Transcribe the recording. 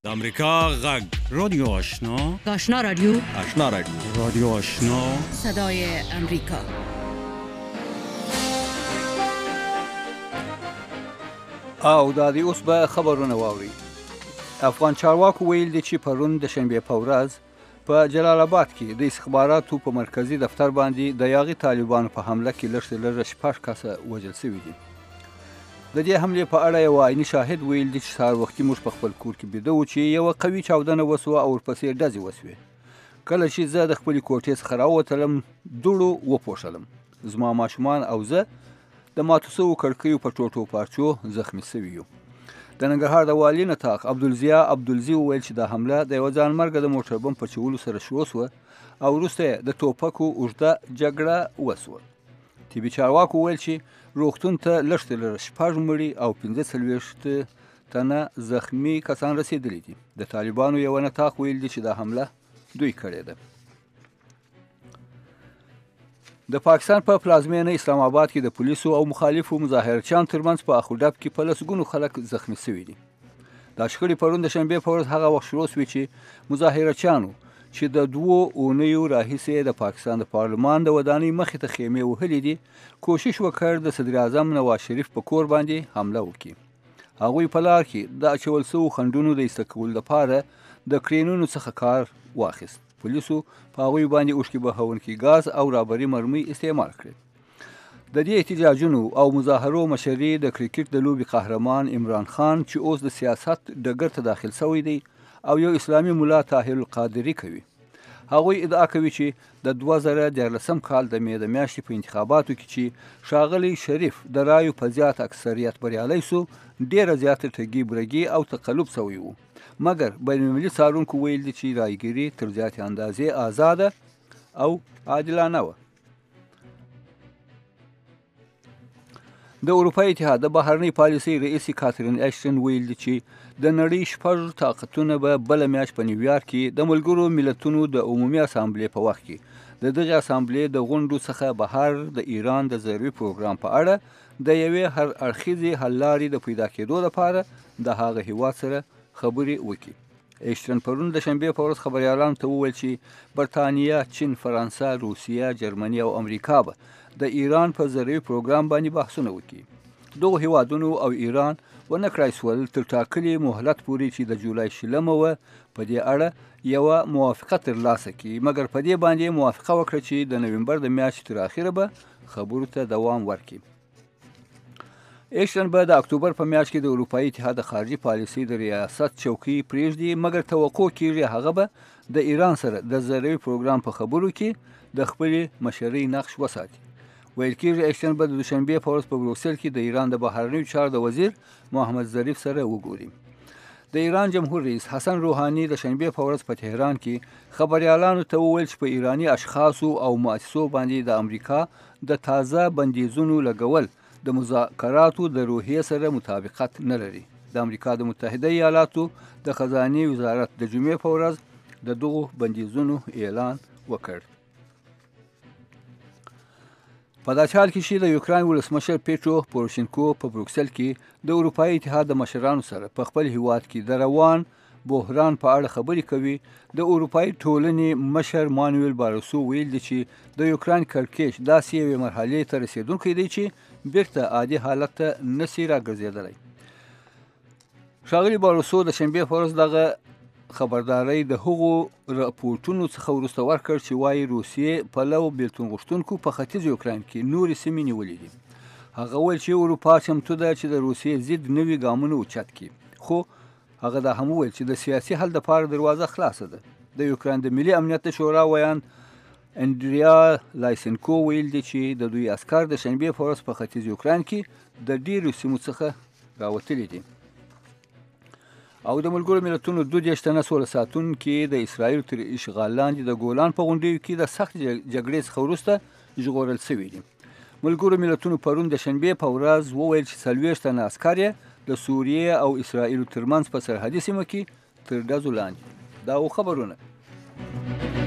د امریکا غږ رادیو آشنا آشنا رادیو آشنا رادیو رادیو آشنا صدای امریکا. او دا دی اوس به خبرونه واوري. افغان چارواکو ویل دي چې پرون د شنبه په ورځ په جلال آباد کې د استخباراتو په مرکزی دفتر باندې د یاغي طالبانو په حمله کې لږ شپږ کسه وژل شوي دي. د دې حملې په اړه یو عیني شاهد ویل دي چې سهار وختي موږ په خپل کور کې بیده وو چې یوه قوي چاودنه وسوه او ورپسې ډزې وسوې. کله چې زه د خپلې کوټې څخه راووتلم دوړو وپوښلم. زما ماشومان او زه د ماتو سوو کړکیو په ټوټو پارچو زخمي سوي یو. د ننګرهار د والي نطاق عبدالضیا عبدالزي وویل چې دا حمله د یوه ځانمرګه د موټر بم په چولو سره شروع سوه او وروسته یې د ټوپکو اوږده جګړه وسوه. طبي چارواکو وویل چې روغتون ته لږ شپږ مړي او 45 تنه زخمي کسان رسېدلي دي. د طالبانو یوه نطاق ویل دي چې دا حمله دوی کړې ده. د پاکستان په پلازمینه اسلام آباد کې د پولیسو او مخالفو مظاهرچیانو ترمنځ په اخوډب کې په لسګونو خلک زخمي شوي دي. دا شخړې پرون د شنبې په ورځ هغه وخت شروع شوې چې مظاهرچیانو چې د 2 اونیو راهیسې د پاکستان د پارلمان د ودانۍ مخې ته خیمې وهلې دي کوشش وکړ د صدر اعظم نواز شریف په کور باندې حمله وکړي. هغوی په لار کې د اچول شوو خنډونو د ایسته کولو لپاره د کرینونو څخه کار واخیست. پولیسو په هغوی باندې اوښکې بهونکي ګاز او رابري مرمۍ استعمال کړې. د دې احتجاجونو او مظاهرو مشري د کرکټ د لوبې قهرمان عمران خان چې اوس د سیاست ډګر ته داخل شوی دی او یو اسلامي ملا طاهر القادري کوي. هغوی ادعا کوي چې د 2014 کال د مې د میاشتې په انتخاباتو کې چې ښاغلی شریف د رایو په زیات اکثریت بریالی سو ډیره زیاته ټګي برګي او تقلب شوی و. مګر بینالمللي څارونکو ویل دي چې رایګیري تر زیاتې اندازې آزاده او عادلانه وه. د اروپا اتحاد د بهرنۍ پالیسۍ رئیس کاترین اشټن ویل دي چې د نړۍ 6 طاقتونه به بله میاشت په نیویارک کې د ملګرو ملتونو د عمومي اسامبلې په وخت کې د دغې اسامبلې د غونډو څخه بهر د ایران د ضروري پروګرام په اړه د یوې هر اړخیزې حل لارې د پیدا کېدو لپاره د هغه هیواد سره خبرې وکړي. ایشتن پرون د شنبې په ورځ خبریالانو ته وویل چې برتانیا، چین، فرانسه، روسیه، جرمني او امریکا به د ایران په ضروري پروګرام باندې بحثونه وکړي. دغو هیوادونو او ایران ونه کړای سول تر ټاکلي مهلت پورې چې د جولای 20 وه په دې اړه یوه موافقه ترلاسه کړي، مګر په دې باندې موافقه وکړه چې د نومبر د میاشتې تر اخره به خبرو ته دوام ورکړي. ایشتن به د اکتوبر په میاشت کې د اروپایي اتحاد د خارجي پالیسۍ د ریاست چوکۍ پرېږدي، مګر توقع کېږي هغه به د ایران سره د ضروري پروګرام په خبرو کې د خپلې مشرۍ نقش وساتي. ویل کېږي ایشتن به د دوشنبې په ورځ په بروکسل کې د ایران د بهرنیو چارو د وزیر محمد ظریف سره وګوري. د ایران جمهور رئیس حسن روحاني د شنبې په ورځ په تهران کې خبریالانو ته وویل چې په ایراني اشخاصو او مؤسسو باندې د امریکا د تازه بندیزونو لګول د مذاکراتو د روحیې سره مطابقت نه لري. د امریکا د متحده ایالاتو د خزانې وزارت د جمعې په ورځ د دغو بندیزونو اعلان وکړ. په دا حال کې چې د یوکراین ولسمشر پیټرو پوروشینکو په بروکسل کې د اروپایي اتحاد د مشرانو سره په خپل هیواد کې د روان بحران په اړه خبرې کوي، د اروپایي ټولنې مشر مانویل باروسو ویل دي چې د یوکراین کړکېچ داسې یوې مرحلې ته رسېدونکی دی چې بیرته عادي حالت ته نسي راګرځېدلی. ښاغلي باروسو د شنبې په ورځ دغه خبرداری د هغو راپورټونو څخه وروسته ورکړ چې وایي روسیې پلو بیلتون غوښتونکو په ختیځ یوکراین کې نورې سیمې نیولې دي. هغه ویل چې اروپا چمتو ده چې د روسیې ضد نوي ګامونه اوچت کړي، خو هغه دا هم وویل چې د سیاسي حل دپاره دروازه خلاصه ده. د یوکراین د ملي امنیت شورا ویان اندریا لایسنکو ویل دي چې د دوی عسکر د شنبې په ورځ په ختیځ یوکراین کې د ډیرو سیمو څخه راوتلي دي. او د ملګرو ملتونو 22 تنه سوله ساتونکي د اسرائیل تر اشغال لاندې د ګولان په غونډیو کې د سخت جګړې څخه وروسته ژغورل شوي دي. ملګرو ملتونو پرون د شنبې په ورځ وویل چې 40 تنه عسکر یې د سوریې او اسرائیل ترمنځ په سرحدي سیمه کې تر ډزو لاندې. دا خبرونه